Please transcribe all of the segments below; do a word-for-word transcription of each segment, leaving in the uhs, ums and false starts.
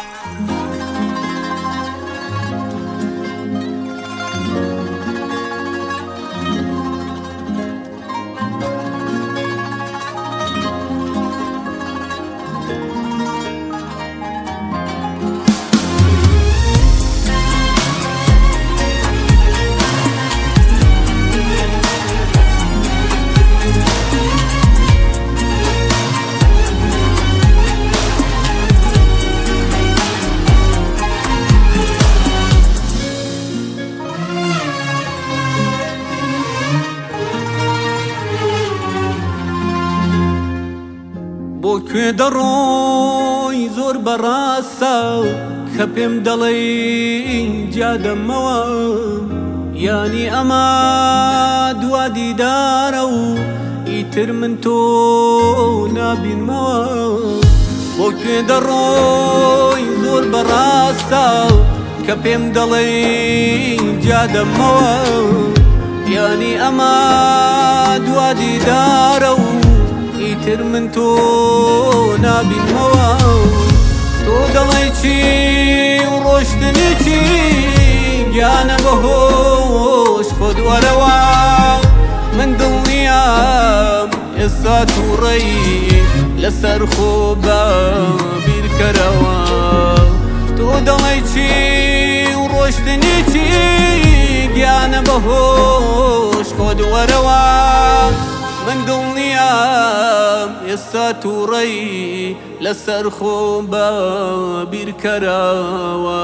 بۆ کوێ دەڕۆی زۆر بەڕاستە کە پێم دەڵێی جادەمەوە یانی ئەمە دوا دیدارە و ئیتر من تۆ نابینمەوە بۆ کوێ دەڕۆی زۆر بەڕاستە کە پێم دەڵێی جادەمەوە یانی ئەمە دوا دیدارە و ئیتر من تۆ نابینمەوە تۆ دەڵێی چی و ڕۆشتنی چی گیانە بەهۆش خۆت وەرەوە من دڵنیام ئێستا تووڕەی لەسەر خۆ بە بیرکەرەوە تۆ دەڵێی چی و ڕۆشتنی چی گیانە بەهۆش خۆت وەرەوە من دڵنیام ئێستا تووڕەی لەسەر خۆ بە بیرکەرەوە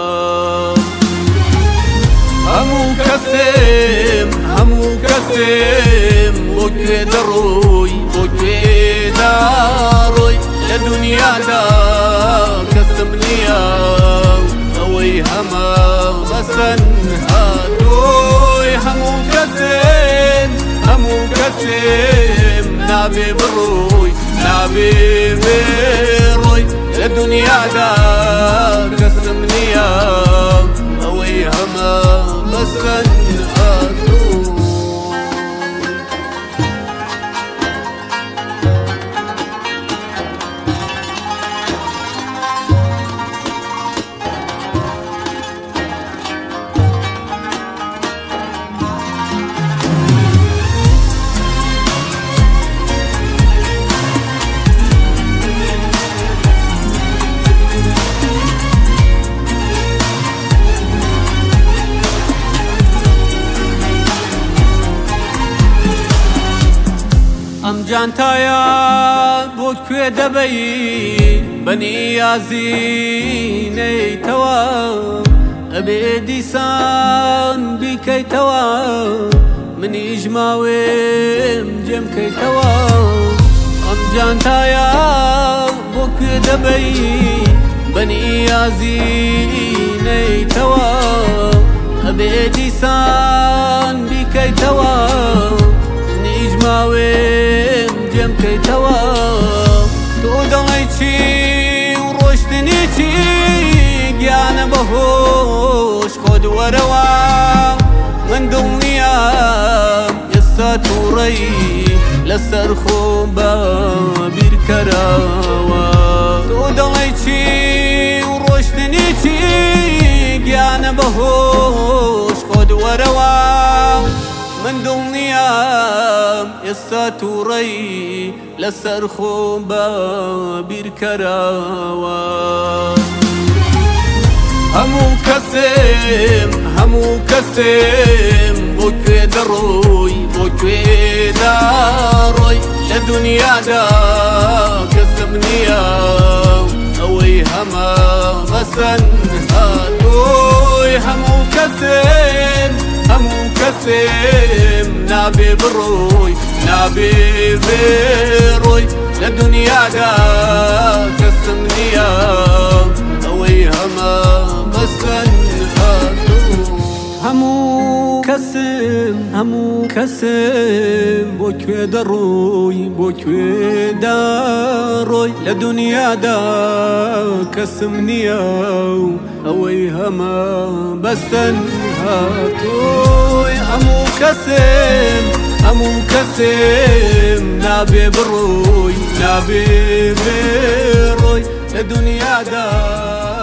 هەموو کەسێم هەموو کەسێم بۆ کوێ دەڕۆی بۆ کوێ دەڕۆی لە دونیادا کەسم نییە ئەوەی هەمە بەسەن هاتۆی هەموو کەسێم هەموو کەسێم نابێ بڕۆی نابێ بێڕۆی لە دونیادا کەسم نییە ئەوەی هەمە بەسەن هاتۆ ئەم جانتایە بۆ کوێ دەبەی بەنیازی نەیتەوە ئەبێ دیسان بیکەیتەوە منیش ماوێم جێمکەیتەوە ئەم جانتایە بۆ کوێ دەبەی بەنیازی نەیتەوە ئەبێ دیسان بیکەیتەوە منیش ماوێم جێمکەیتەوە تۆ دەڵێی چی و ڕۆشتنی چی گیانە بەهۆش خۆت وەرەوە من دڵنیام ئێستا تووڕەی لەسەر خۆ بە بیرکەرەوە تۆ دەڵێی چی و ڕۆشتنی چی گیانە بەهۆش خۆت وەرەوە من دڵنیام ئێستا تووڕەی لەسەر خۆ بە بیرکەرەوە هەموو کەسێم هەموو کەسێم بۆ کوێ دەڕۆی بۆ کوێ دەڕۆی لە دونیادا کەسم نییە ئەوەی هەمە بەسەن هاتۆی هەموو کەسێم هەموو کەسێم نابێ بڕۆی نابێ بێڕۆی لە دونیادا کەسم نییە ئەوەی هەمە بەسەن هاتۆ هەموو کەسم هەموو کەسم بۆ کوێ دەڕۆی بۆ کوێ دەڕۆی لە دونیادا کەسم نییە ئەوەی هەمە بەسەن هاتۆی هەموو کەسم هەموو کەسم نابێ بڕۆی نابێ بێڕۆی لە دونیادا